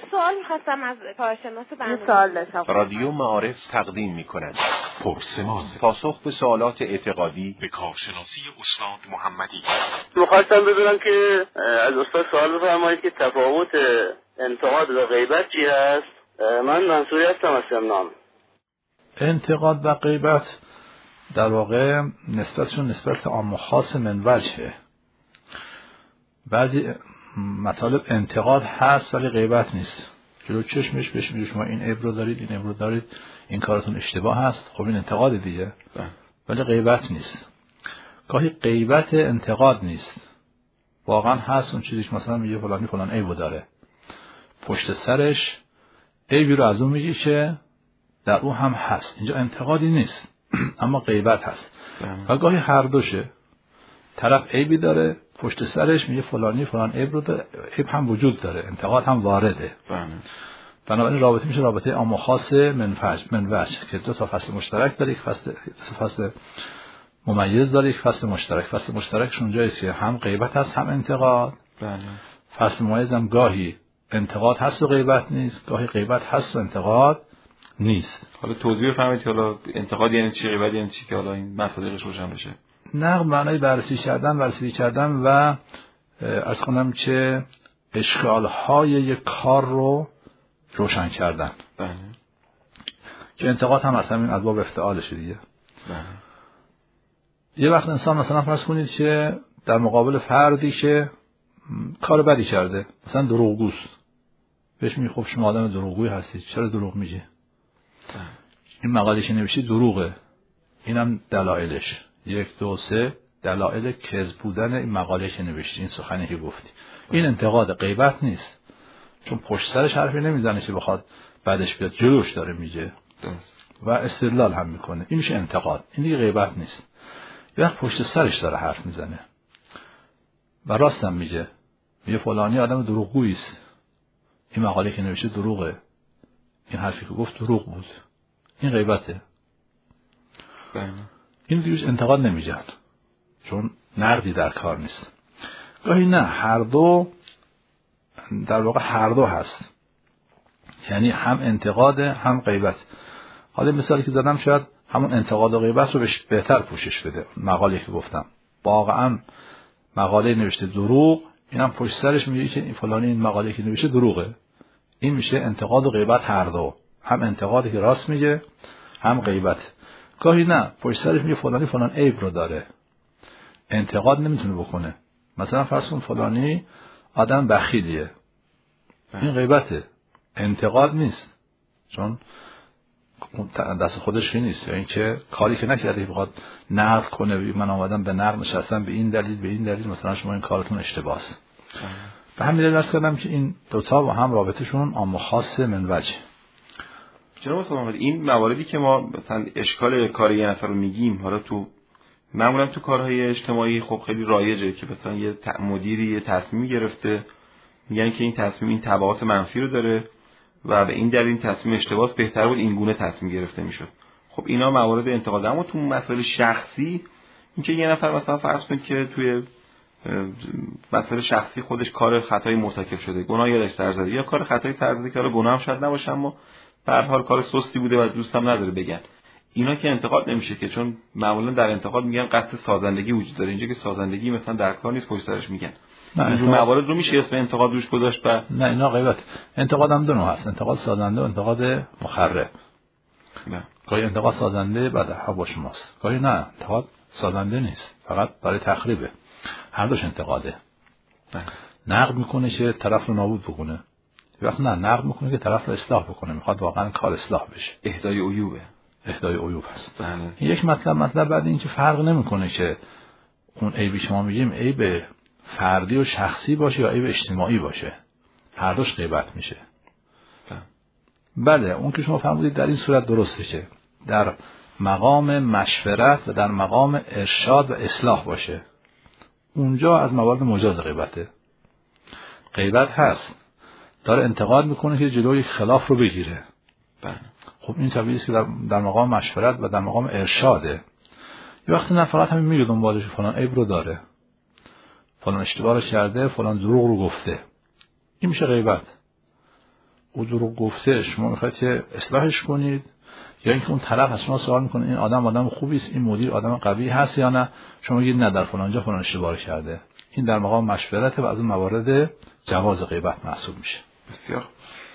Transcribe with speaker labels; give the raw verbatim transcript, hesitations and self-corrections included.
Speaker 1: سوال می‌خواستم از کارشناس برنامه.
Speaker 2: سوال داشتم.
Speaker 3: رادیو معارف تقدیم می‌کند پرسمان، پاسخ به سوالات اعتقادی به کارشناسی استاد محمدی.
Speaker 4: می‌خواستم بدونم که از استاد سوال بفرمایید که تفاوت انتقاد و غیبت چی هست؟ من منصوری هستم از سمنان.
Speaker 5: انتقاد و غیبت در واقع نسبتشون نسبت عام و خاص من وجهه. بعضی مطالب انتقاد هست ولی غیبت نیست. جلو چشمش بهش میگه شما این عیب رو دارید، این عیب رو دارید، این کارتون اشتباه هست. خب این انتقاد دیگه، ولی غیبت نیست. گاهی غیبت انتقاد نیست، واقعا هست اون چیزی که مثلا میگه فلانی فلان عیبو داره، پشت سرش عیبی رو از اون میگه که در اون هم هست. اینجا انتقادی نیست اما غیبت هست. و گاهی هر دوشه، طرف عیبی داره، پشت سرش میگه فلانی فلان عیب رو داره، عیب هم وجود داره، انتقاد هم وارده. بنابراین رابطه میشه رابطه عام و خاص منفعل منوج که دو تا فصل مشترک داره، یک فصل فصل ممیز داره، یک فصل مشترک. فصل مشترکش اونجاییه که هم غیبت هست هم انتقاد. بله. فصل ممیز هم گاهی انتقاد هست و غیبت نیست، گاهی غیبت هست و انتقاد نیست.
Speaker 6: حالا توضیح بفرمایید که حالا انتقاد یعنی چی، غیبت یعنی چی، که حالا این مصادیقش روشن بشه.
Speaker 5: نقد معنای بررسی کردن، بررسی کردن و از کنم چه اشکال‌های یک کار رو روشن کردن.
Speaker 6: بله.
Speaker 5: که انتقاد هم اصلا این از باب افتعالشه دیگه.
Speaker 6: بله.
Speaker 5: یه وقت انسان مثلا فرض کنید که در مقابل فردی که کار بدی کرده، مثلا دروغگوست، بهش میگه خب شما آدم دروغگویی هستید، چرا دروغ میگی؟ این مقاله که نوشتی دروغه. اینم دلایلش یک دو سه دلایل کذب بودن این مقاله که نوشتی، این سخنی که گفتی. این انتقاد، غیبت نیست، چون پشت سرش حرفی نمیزنه که بخواد بعدش بیاد جلوش داره میگه و استدلال هم میکنه. این میشه انتقاد، این دیگه غیبت نیست. یه وقت پشت سرش داره حرف میزنه و راست هم میگه، میگه فلانی آدم دروغگویی است، این مقاله که نوشته دروغه، این حرفی که گفت دروغ بود، این غیبته.
Speaker 6: بله.
Speaker 5: این دیگه انتقاد نمیگن چون نقدی در کار نیست. گاهی نه، هر دو در واقع هر دو هست، یعنی هم انتقاد هم غیبت. حالا مثالی که زدم شاید همون انتقاد و غیبت رو بهش بهتر پوشش بده. مقاله که گفتم واقعا مقاله نوشته دروغ، اینم پشت سرش میگه که این فلانی این مقاله که نوشته دروغه. این میشه انتقاد و غیبت هر دو، هم انتقادی که راست میگه هم غیبت. گاهی نه، پشت سرش میگه فلانی فلان عیب رو داره، انتقاد نمیتونه بکنه. مثلا فرض کن فلانی آدم بخیلیه، این غیبته، انتقاد نیست، چون دست خودش نیست، یا یعنی اینکه کاری که نکرده بخواد نقد کنه. من آمدم به نقد نشستم به این دلیل به این دلیل مثلا شما این کارتون اشتباهه. به همین دلیل درس کردم که این دوتا با هم رابطهشون عام و خاص من وجه.
Speaker 6: جناب استاد محمدی، این مواردی که ما مثلا اشکال کار یه نفر رو میگیم، حالا تو معمولا تو کارهای اجتماعی خب خیلی رایجه که مثلا یه مدیری یه تصمیم گرفته، میگن که این تصمیم این تبعات منفی رو داره و به این دلیل این تصمیم اشتباهه، بهتر بود این گونه تصمیم گرفته میشد. خب اینا موارد انتقاد. اما تو مسائل شخصی، اینکه یه نفر مثلا فرض کنید که توی مسائل شخصی خودش کار خطایی مرتکب شده، گناه یادش سر زده، یا کار خطایی سر زده که حالا گناه هم شاید نباشه اما به هر حال کار سستی بوده و دوستم نداره بگن، اینا که انتقاد نمیشه که، چون معمولا در انتقاد میگن قصد سازندگی وجود داره. اینجا که سازندگی مثلا در کار نیست، پشت سرش میگن. این موارد رو میشه اسم انتقاد روش گذاشت؟ و
Speaker 5: نه، اینا غیبت. انتقاد هم دو نوع هست، انتقاد سازنده و انتقاد مخرب.
Speaker 6: نه،
Speaker 5: گاهی انتقاد سازنده بعد حق با شماست، گاهی نه، انتقاد سازنده نیست، فقط برای تخریبه. هر دوش انتقاده.
Speaker 6: نه.
Speaker 5: نقد میکنه که طرف رو نابود بکنه، وقت نه، نقد میکنه که طرف رو اصلاح بکنه، میخواد واقعا کار اصلاح بشه.
Speaker 6: اهدای عیوبه.
Speaker 5: اهدای عیوب هست.
Speaker 6: بله.
Speaker 5: یک مطلب مطلب بعد این که فرق نمیکنه که اون عیبی شما میگیم عیب فردی و شخصی باشه یا عیب اجتماعی باشه، هر دوش غیبت میشه. بله، اون که شما فرمودید در این صورت درسته که در مقام مشورت و در مقام ارشاد و اصلاح باشه، اونجا از موارد مجاز غیبته. غیبت هست، داره انتقاد میکنه که جلوی خلاف رو بگیره.
Speaker 6: بله.
Speaker 5: خب این طبیعیه است که در, در مقام مشورت و در مقام ارشاده. یه وقتی نه فقط همین میگه دنبالش فلان عیب رو داره، فلان اشتباه رو کرده، فلان دروغ رو گفته، این میشه غیبت. او دروغ گفته شما میخواید که اصلاحش کنید، یا اینکه اون طرف از شما سوال میکنه این آدم آدم خوبی است، این مدیر آدم قوی هست یا نه، شما میگید نه در فلان جا فلان اشتباه کرده. این در مقام مشورت و از اون موارد جواز غیبت محسوب میشه.
Speaker 6: بسیار